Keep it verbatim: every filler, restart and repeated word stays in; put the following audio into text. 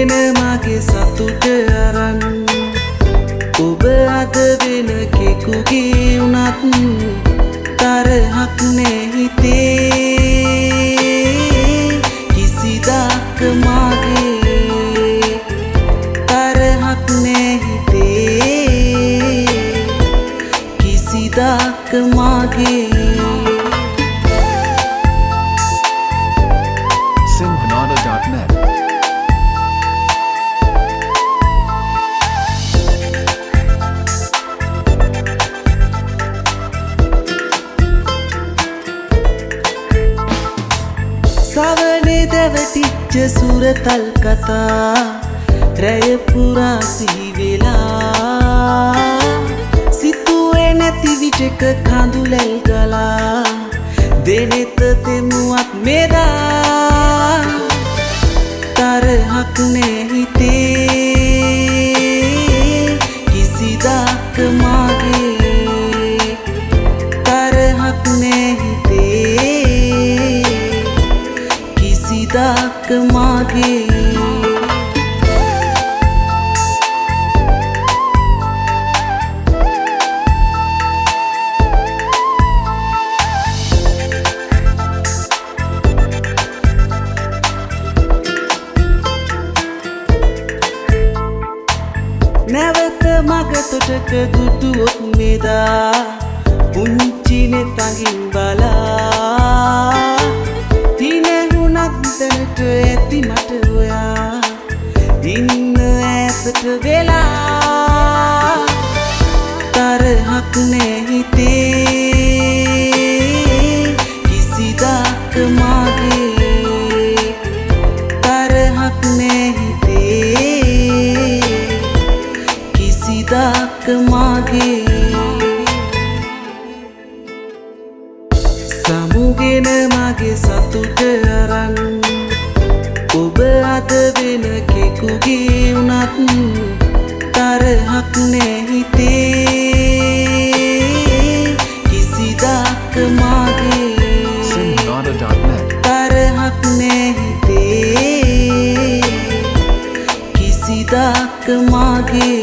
සමුගෙන මගේ සතුට අරන් ඔබ අද වෙන කෙකුගේ උනත් තරහක් නෑ හිතේ කිසිදාක මගේ තරහක් නෑ හිතේ කිසිදාක මගේ Simhanada dot net සවනේ දැවටිච්ච සුරතල් කතා රැය පුරා සිහි වෙලා සිතුවේ නැති විටක කඳුලැල් ගලා දෙනෙත තෙමුවත් මෙදා තරහක් නෑ හිතේ කිසිදාක මගේ තරහක් නෑ හිතේ කිසිදාක මගේ නැවත මග තොටක දුටුවොත් මෙදා පුංචිනේ තඟින් බලා තිනෙහුණක් දැනට ඇති මට ඔයා ඉන්න ඈතට වෙලා තරහක් නෑ හිතේ කිසිදාක මගේ තරහක් නෑ හිතේ කිසිදාක මගේ සමුගෙන මගේ සතුට අරන් ඔබ අද වෙන කෙකුගේ උනත් තරහක් නෑ හිතේ කිසිදාක මගේ Simhanada dot net තරහක් නෑ හිතේ කිසිදාක මගේ